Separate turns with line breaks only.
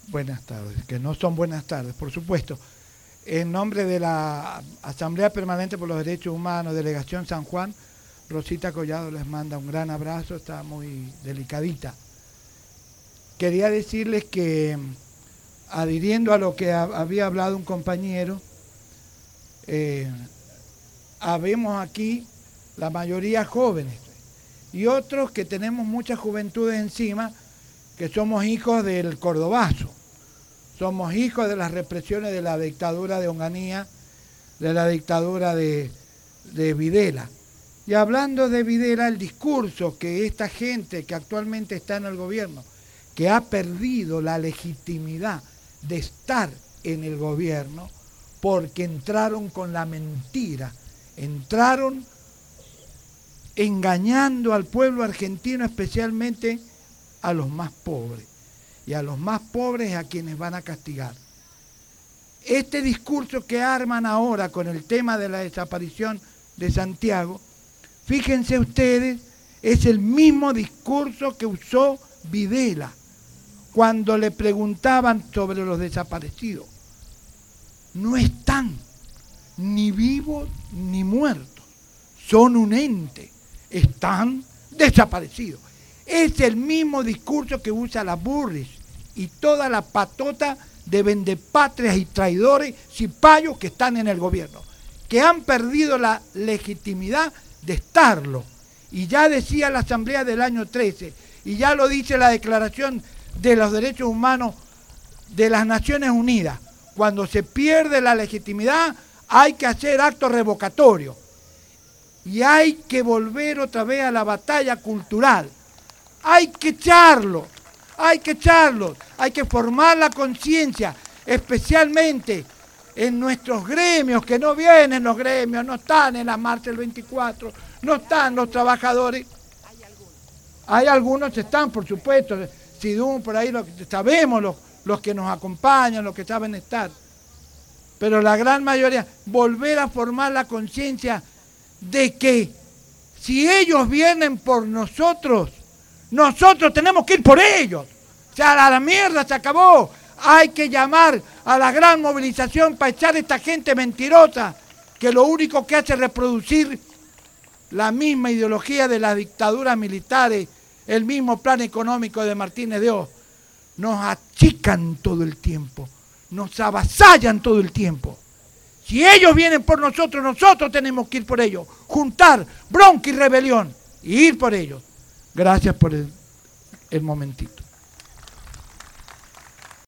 Buenas tardes, que no son buenas tardes, por supuesto. En nombre de la Asamblea Permanente por los Derechos Humanos, Delegación San Juan, Rosita Collado les manda un gran abrazo, está muy delicadita. Quería decirles que, adhiriendo a lo que había hablado un compañero, habemos aquí la mayoría jóvenes y otros que tenemos muchas juventudes encima, que somos hijos del cordobazo, somos hijos de las represiones de la dictadura de Onganía, de la dictadura de Videla. Y hablando de Videla, el discurso que esta gente que actualmente está en el gobierno, que ha perdido la legitimidad de estar en el gobierno, porque entraron con la mentira, entraron engañando al pueblo argentino, especialmente a los más pobres, y a los más pobres a quienes van a castigar. Este discurso que arman ahora con el tema de la desaparición de Santiago, fíjense ustedes, es el mismo discurso que usó Videla cuando le preguntaban sobre los desaparecidos. No están ni vivos ni muertos, son un ente, están desaparecidos. Es el mismo discurso que usa la Burris y toda la patota de vendepatrias y traidores cipayos que están en el gobierno, que han perdido la legitimidad de estarlo. Y ya decía la Asamblea del año 13, y ya lo dice la Declaración de los Derechos Humanos de las Naciones Unidas, cuando se pierde la legitimidad hay que hacer actos revocatorios y hay que volver otra vez a la batalla cultural. Hay que echarlo, hay que formar la conciencia, especialmente en nuestros gremios, que no vienen los gremios, no están en la marcha del 24, no están los trabajadores. Hay algunos que están, por supuesto, Sidún, por ahí sabemos los que nos acompañan, los que saben estar. Pero la gran mayoría, volver a formar la conciencia de que si ellos vienen por nosotros, nosotros tenemos que ir por ellos. O sea, la mierda se acabó. Hay que llamar a la gran movilización para echar a esta gente mentirosa que lo único que hace es reproducir la misma ideología de las dictaduras militares, el mismo plan económico de Martínez de Oz. Nos achican todo el tiempo, nos avasallan todo el tiempo. Si ellos vienen por nosotros, nosotros tenemos que ir por ellos, juntar bronca y rebelión y ir por ellos. Gracias por el momentito.